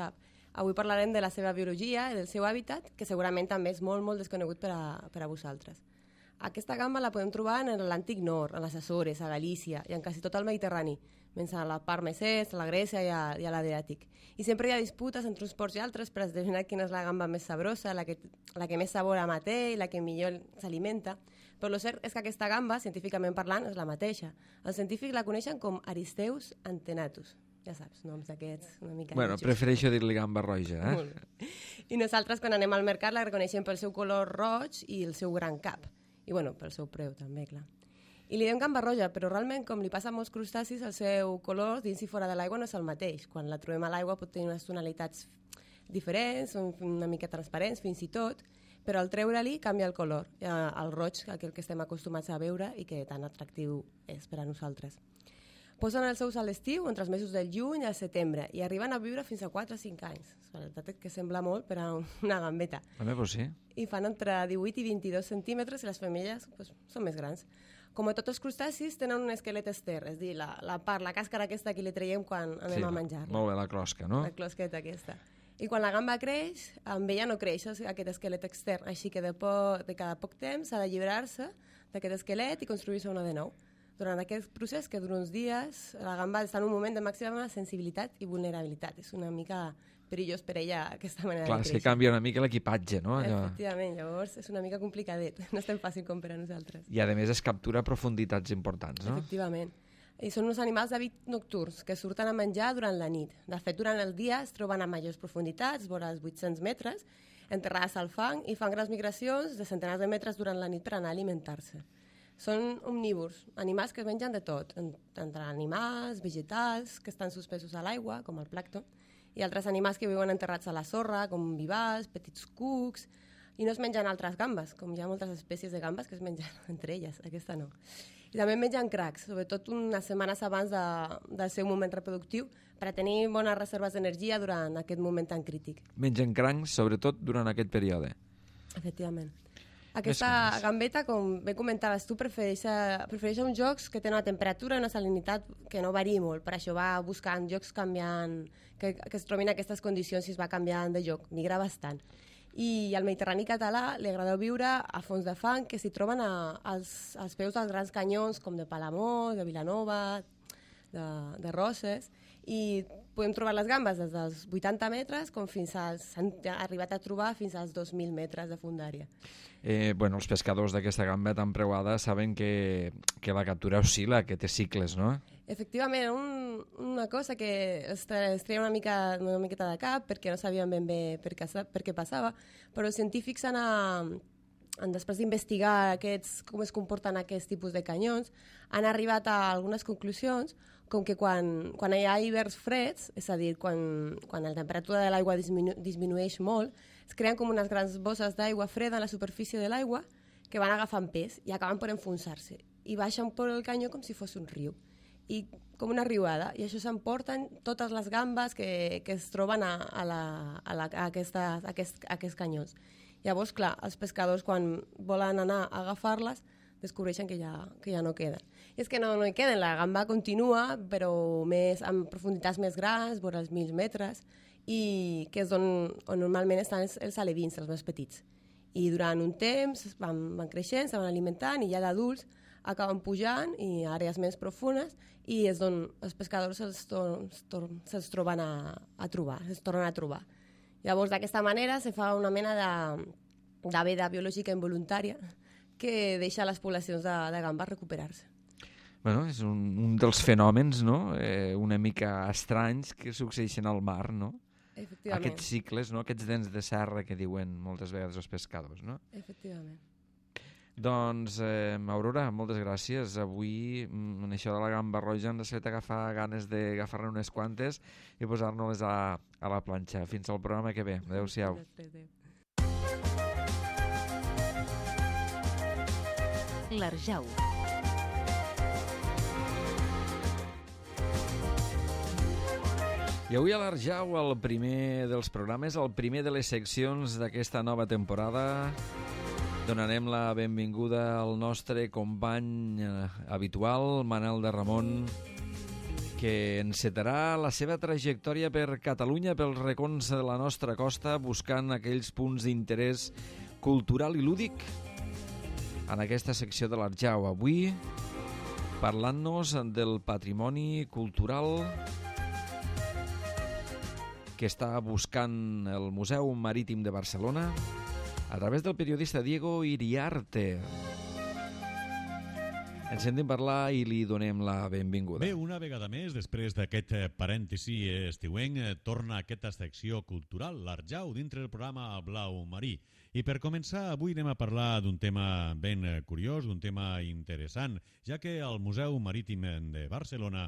Avui parlarem de la seva biologia i del seu hàbitat, que segurament també és molt, molt desconegut per a vosaltres. Aquesta gamba la podem trobar en l'antic nord, a les Açores, a Galícia i en quasi tot el Mediterrani, menys a la part més est, a la Grècia i a l'Adriàtic. I sempre hi ha disputes entre uns ports i altres per determinar quina és la gamba més sabrosa, la que més sabor té i la que millor s'alimenta. Però el cert és que aquesta gamba, científicament parlant, és la mateixa. Els científics la coneixen com Aristeus antenatus. Ja saps, noms d'aquests una mica... Bueno, prefereixo dir-li gamba roja, eh? Molt bé. I nosaltres, quan anem al mercat, la reconeixem pel seu color roig i el seu gran cap. I, bueno, pel seu preu, també, clar. I li diem gamba roja, però realment, com li passa a molts crustacis, el seu color dins i fora de l'aigua no és el mateix. Quan la trobem a l'aigua pot tenir unes tonalitats diferents, una mica transparents, fins i tot, però al treure-li canvia el color, el roig, aquell que estem acostumats a veure i que tan atractiu és per a nosaltres. Posen els ous a l'estiu, entre els mesos del juny al setembre, i arriben a viure fins a 4 o 5 anys. La veritat és que sembla molt per a una gambeta. També, però sí. I fan entre 18 i 22 centímetres i les femelles són més grans. Com a tots els crustacis, tenen un esquelet extern, és a dir, la càscara aquesta que li traiem quan anem a menjar-la. Molt bé, la closca, no? La closqueta aquesta. I quan la gamba creix, amb ella no creix aquest esquelet extern, així que de cada poc temps s'ha d'alliberar-se d'aquest esquelet i construir-se una de nou. Durant aquest procés, que dura uns dies, la gamba està en un moment de màxima sensibilitat i vulnerabilitat. És una mica perillós per ella aquesta manera de créixer. Clar, és que canvia una mica l'equipatge, no? Efectivament, llavors és una mica complicadet. No és tan fàcil com per a nosaltres. I a més es captura profunditats importants, no? Efectivament. I són uns animals d'hàbit nocturns que surten a menjar durant la nit. De fet, durant el dia es troben a majors profunditats, vora els 800 metres, enterrades al fang i fan grans migracions de centenars de metres durant la nit per anar a alimentar-se. Són omnívors, animals que mengen de tot, entre animals, vegetals, que estan suspesos a l'aigua, com el plàncton, i altres animals que viuen enterrats a la sorra, com vivals, petits cucs, i no es mengen altres gambes, com hi ha moltes espècies de gambes que es mengen entre elles, aquesta no. I també mengen cracs, sobretot unes setmanes abans del seu moment reproductiu, per a tenir bones reserves d'energia durant aquest moment tan crític. Mengen crancs, sobretot durant aquest període. Efectivament. Aquesta gambeta, com bé comentaves tu, prefereix uns jocs que tenen una temperatura i una salinitat que no varia molt. Per això va buscant jocs canviant, que es trobin aquestes condicions i es va canviant de joc. Migra bastant. I al Mediterrani català li agrada viure a fons de fang que s'hi troben als peus dels grans canyons com de Palamós, de Vilanova, de Roses, i podem trobar les gambes des dels 80 metres com s'han arribat a trobar fins als 2.000 metres de fondària. Els pescadors d'aquesta gamba tan preuada saben que la captura oscil·la, que té cicles, no? Efectivament, una cosa que es treia una miqueta de cap perquè no sabien ben bé per què passava, però els científics després d'investigar com es comporten aquests tipus de canyons, han arribat a algunes conclusions, com que quan hi ha hiverns freds, és a dir, quan la temperatura de l'aigua disminueix molt, es creen com unes grans bosses d'aigua freda a la superfície de l'aigua que van agafant pes i acaben per enfonsar-se i baixen per el canyó com si fos un riu, i com una riuada, i això s'emporten totes les gambes que es troben a aquests canyons. Llavors, clar, els pescadors, quan volen anar a agafar-les, descobreixen que ja no queden. I és que no hi queden, la gamba continua, però amb profunditats més grans, vora els 1.000 metres, i que és on normalment estan els alevins, els més petits. I durant un temps van creixent, se van alimentant, i ja d'adults acaben pujant i a àrees més profundes, i és on els pescadors se'ls tornen a trobar. Llavors, d'aquesta manera, se fa una mena de veda biològica involuntària que deixa les poblacions de gambes recuperar-se. Bueno, és un dels fenòmens, no?, una mica estranys que succeeixen al mar, no? Efectivament. Aquests cicles, no?, aquests dents de serra que diuen moltes vegades els pescadors, no? Efectivament. Doncs, Aurora, moltes gràcies. Avui, en això de la gamba roja, ens has fet agafar ganes d'agafar-ne unes quantes i posar-nos-les a la planxa. Fins al programa que ve. Adéu-siau. L'Arjau. I avui a l'Arjau, el primer dels programes, el primer de les seccions d'aquesta nova temporada, donarem la benvinguda al nostre company habitual, Manel de Ramon, que encetarà la seva trajectòria per Catalunya, pels racons de la nostra costa, buscant aquells punts d'interès cultural i lúdic en aquesta secció de l'Arjau. Avui, parlant-nos del patrimoni cultural que està buscant el Museu Marítim de Barcelona a través del periodista Diego Iriarte. Ens sentim parlar i li donem la benvinguda. Bé, una vegada més, després d'aquest parèntesi estiuenc, torna aquesta secció cultural, l'Arjau, dintre del programa Blau Marí. I per començar, avui anem a parlar d'un tema ben curiós, d'un tema interessant, ja que el Museu Marítim de Barcelona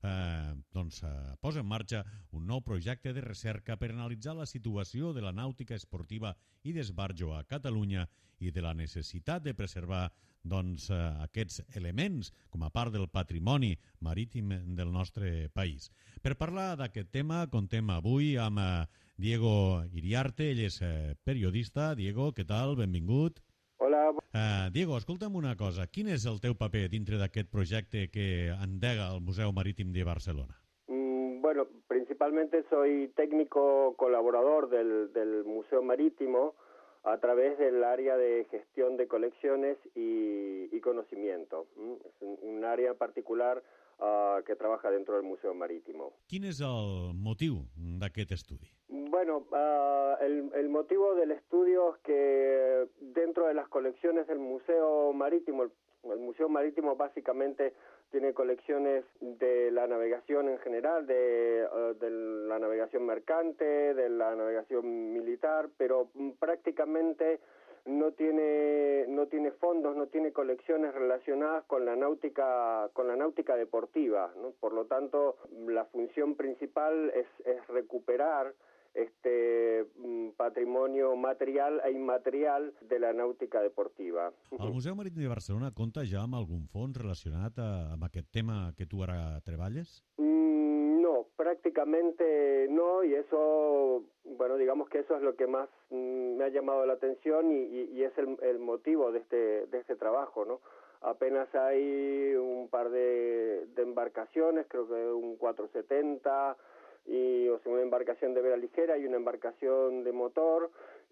posa en marxa un nou projecte de recerca per analitzar la situació de la nàutica esportiva i d'esbarjo a Catalunya i de la necessitat de preservar aquests elements com a part del patrimoni marítim del nostre país. Per parlar d'aquest tema, contem avui amb Diego Iriarte, ell és periodista. Diego, què tal? Benvingut. Hola. Diego, escolta'm una cosa. Quin és el teu paper dintre d'aquest projecte que endega el Museu Marítim de Barcelona? Bueno, principalmente soy técnico colaborador del Museo Marítimo a través del área de gestión de colecciones y conocimiento. Es un área particular que trabaja dentro del Museo Marítimo. Quin és el motiu d'aquest estudi? Bueno, el motivo del estudio es que dentro de las colecciones del Museo Marítimo, el Museo Marítimo básicamente tiene colecciones de la navegación en general, de la navegación mercante, de la navegación militar, pero prácticamente no tiene fondos, no tiene colecciones relacionadas con la náutica deportiva, ¿no? Por lo tanto, la función principal es recuperar este patrimonio material e immaterial de la nàutica deportiva. El Museu Marítim de Barcelona compta ja amb algun fons relacionat amb aquest tema que tu ara treballes? No, prácticamente no, y eso, bueno, digamos que eso es lo que más me ha llamado la atención y es el motivo de este trabajo, ¿no? Apenas hay un par de embarcaciones, creo que un 470, una embarcación de vela ligera y una embarcación de motor,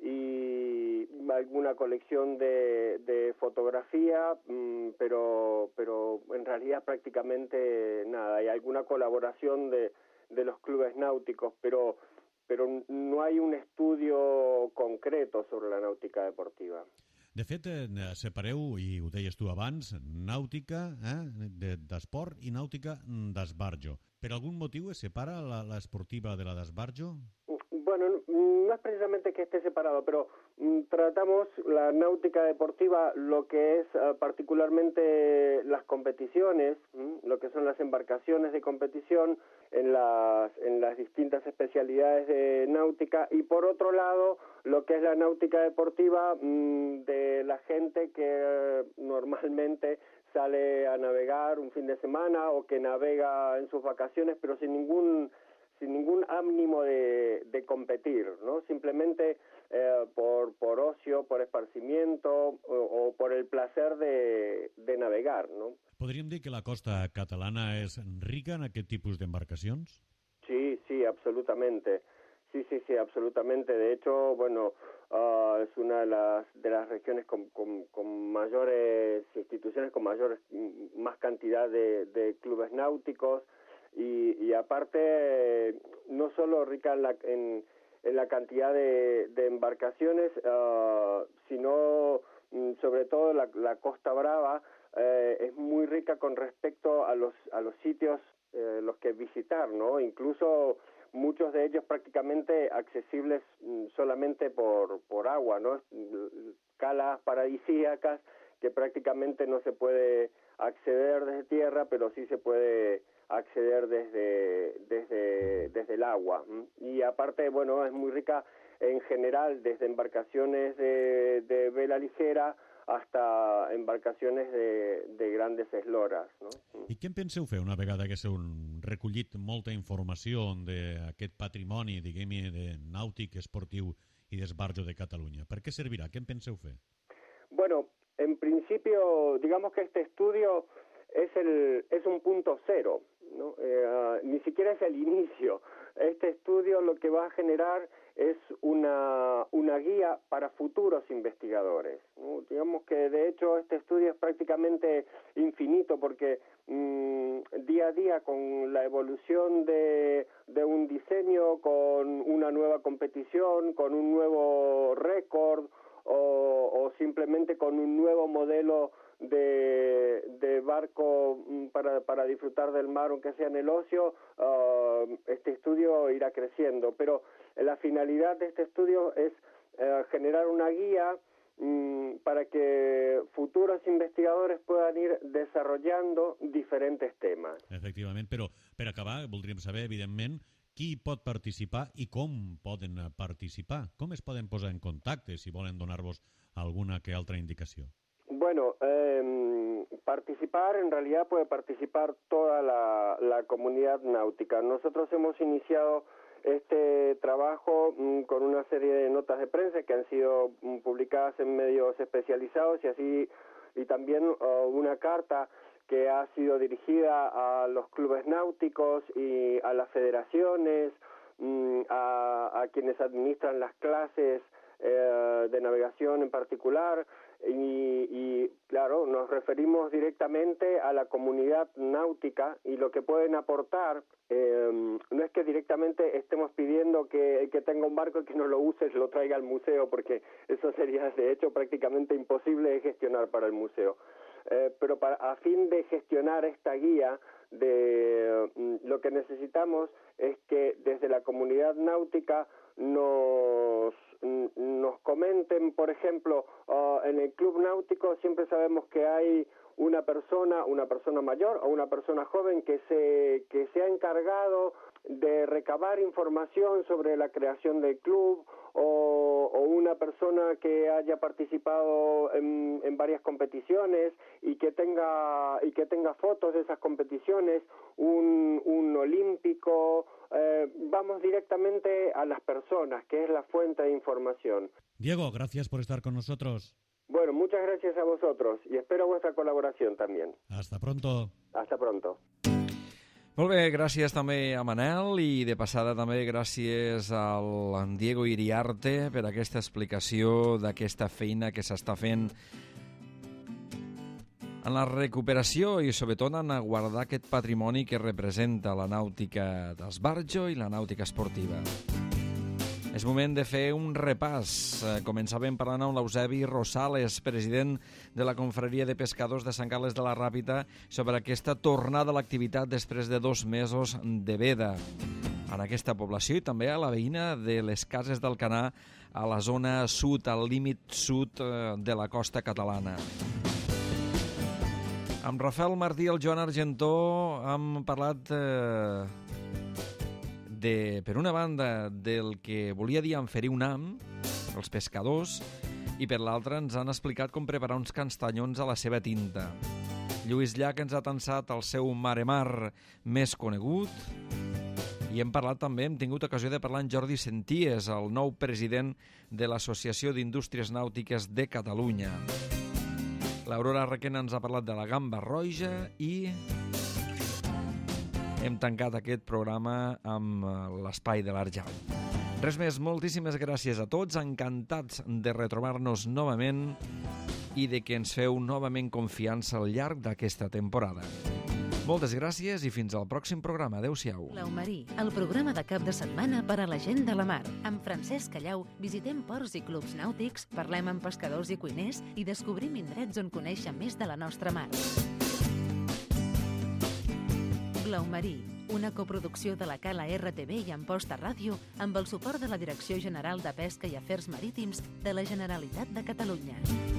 y alguna colección de fotografía, pero en realidad prácticamente nada. Hay alguna colaboración de los clubes náuticos, pero no hay un estudio concreto sobre la náutica deportiva. De fet, separeu, i ho deies tu abans, nàutica d'esport i nàutica d'esbarjo. Per algun motiu es separa l'esportiva de la d'esbarjo? Bueno, no es precisamente que esté separado, pero tratamos la náutica deportiva, lo que es particularmente las competiciones, lo que son las embarcaciones de competición en las distintas especialidades de náutica, y por otro lado lo que es la náutica deportiva de la gente que normalmente sale a navegar un fin de semana o que navega en sus vacaciones, pero sin ningún ánimo de competir, ¿no? Simplemente por ocio, por esparcimiento o por el placer de navegar, ¿no? Podríem dir que la costa catalana és rica en aquest tipus d'embarcacions? Sí, absolutamente. Sí, absolutamente. De hecho, bueno, es una de las regiones con mayores instituciones, más cantidad de clubes náuticos, y aparte no solo rica en la cantidad de embarcaciones, sino sobre todo la Costa Brava es muy rica con respecto a los sitios los que visitar, ¿no? Incluso muchos de ellos prácticamente accesibles solamente por agua, ¿no? Calas paradisíacas que prácticamente no se puede acceder desde tierra, pero sí se puede acceder desde el agua. Y aparte, bueno, es muy rica en general, desde embarcaciones de vela ligera hasta embarcacions de grandes esloras, no? I què en penseu fer una vegada que s'heu recollit molta informació d'aquest patrimoni, diguem-ne, de nàutic, esportiu i d'esbarjo de Catalunya? Per què servirà? Què en penseu fer? Bueno, en principio, digamos que este estudio es un punto cero. ¿no? Ni siquiera es el inicio. Este estudio lo que va a generar es una guía para futuros investigadores, ¿no? Digamos que de hecho este estudio es prácticamente infinito porque día a día con la evolución de un diseño, con una nueva competición, con un nuevo récord o simplemente con un nuevo modelo de barco para disfrutar del mar aunque sea en el ocio, este estudio irá creciendo, pero la finalidad de este estudio es generar una guía para que futuros investigadores puedan ir desarrollando diferentes temes. Efectivament, però per acabar voldríem saber, evidentment, qui pot participar i com poden participar. Com es poden posar en contacte si volen donar-vos alguna que altra indicació? Bueno, participar, en realidad puede participar toda la comunidad náutica. Nosotros hemos iniciado este trabajo con una serie de notas de prensa que han sido publicadas en medios especializados y también una carta que ha sido dirigida a los clubes náuticos y a las federaciones, a quienes administran las clases de navegación en particular y claro, nos referimos directamente a la comunidad náutica y lo que pueden aportar no es que directamente estemos pidiendo que el que tenga un barco y que no lo use lo traiga al museo, porque eso sería de hecho prácticamente imposible de gestionar para el museo. Pero a fin de gestionar esta guía, lo que necesitamos es que desde la comunidad náutica nos comenten, por ejemplo, en el club náutico siempre sabemos que hay una persona mayor o una persona joven que se ha encargado de recabar información sobre la creación del club o una persona que haya participado en varias competiciones y que tenga fotos de esas competiciones, un olímpico. Vamos directamente a las personas, que es la fuente de información. Diego, gracias por estar con nosotros. Bueno, muchas gracias a vosotros y espero vuestra colaboración también. Hasta pronto. Hasta pronto. Molt bé, gràcies també a Manel i de passada també gràcies al Diego Iriarte per aquesta explicació d'aquesta feina que s'està fent en la recuperació i sobretot en guardar aquest patrimoni que representa la nàutica d'esbarjo i la nàutica esportiva. És moment de fer un repàs. Començàvem parlant amb l'Eusebi Rosales, president de la Confraria de Pescadors de Sant Carles de la Ràpita, sobre aquesta tornada a l'activitat després de 2 mesos de veda en aquesta població i també a la veïna de les Cases d'Alcanar, a la zona sud, al límit sud de la costa catalana. Amb Rafael Martí i el Joan Argentó hem parlat per una banda, del que volia dir enferir un ham, els pescadors, i per l'altra ens han explicat com preparar uns castanyons a la seva tinta. Lluís Llach ens ha tensat el seu mare-mar més conegut i hem parlat també, hem tingut ocasió de parlar amb Jordi Senties, el nou president de l'Associació d'Indústries Nàutiques de Catalunya. L'Aurora Requena ens ha parlat de la gamba roja i hem tancat aquest programa amb l'espai de l'Arjau. Res més, moltíssimes gràcies a tots, encantats de retrobar-nos novament i de que ens feu novament confiança al llarg d'aquesta temporada. Moltes gràcies i fins al pròxim programa. Adéu-siau. Blau Marí, el programa de cap de setmana per a la gent de la mar. Amb Francesc Callau visitem ports i clubs nàutics, parlem amb pescadors i cuiners i descobrim indrets on conèixer més de la nostra mar. Blau Marí, una coproducció de la Cala RTV i Amposta Ràdio amb el suport de la Direcció General de Pesca i Afers Marítims de la Generalitat de Catalunya.